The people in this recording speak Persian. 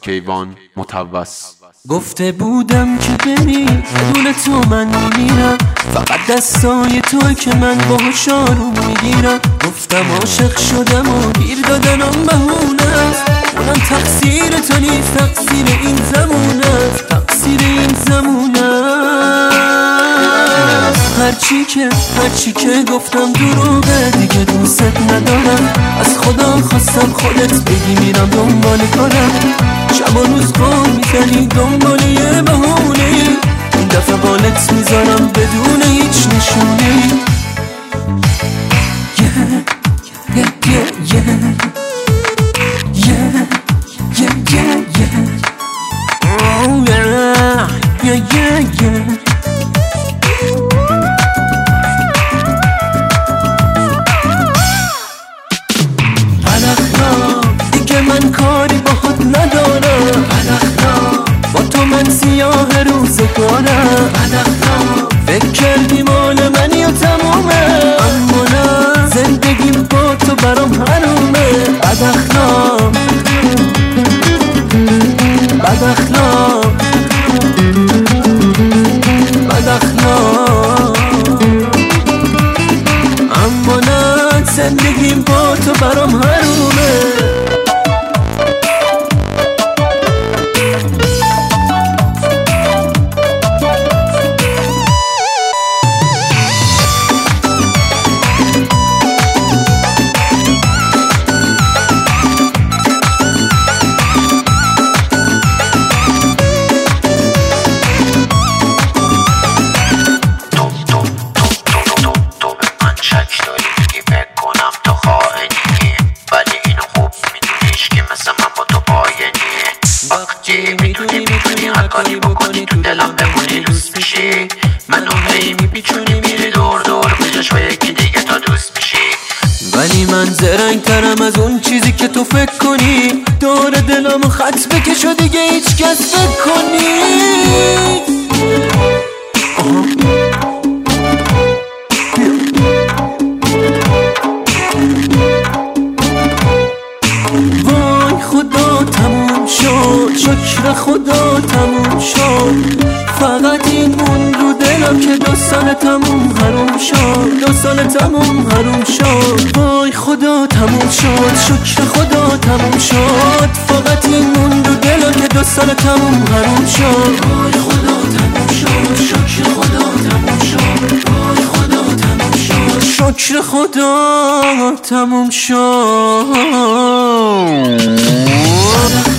کیوان متوس. گفته بودم که بری بدون تو من میمیرم، فقط دستای توی که من باهاش آروم میگیرم. گفتم عاشق شدم و گیر دادنم بهونه است، اونم تقصیر تو نیست، تقصیر این زمونه است، تقصیر این زمونه است. هرچی که گفتم دروغه، دیگه دوست ندارم. از خدا خواستم خودت بگی میرم دنبال کارم. شب و روز قول میزنی دنبال یه بهونه، این دفعه بالت میذارم بدون هیچ نشونه. دیگه من کاری باهات ندارم، با تو من سیاه روزگارم. فکر کردی مال منی و تمومه، اما نه، زندگیم با تو برام حرومه. بد اخلاق اما نه، زندگیم با تو برام حرومه. میتونی هر کاری بکنی تو دلم بمونی، دوست میشی منو هی میپیچونی، میری دور بجاش با یکی دیگه تا دوست میشی. ولی من زرنگ ترم از اون چیزی که تو فکر کنی، دور دلمو خط بکش و دیگه هیچ کس فکر کنی. وای خدا تموم شد، شکر خدا تموم شد. فقط این مون رو دلم که 2 سال تموم حروم شد، 2 سال تموم حروم شد. وای خدا تموم شد، شکر خدا تموم شد. فقط این مون رو دلم که 2 سال تموم حروم شد. وای خدا تموم شد، شکر خدا تموم شد. وای خدا تموم شد، شکر خدا تموم شد.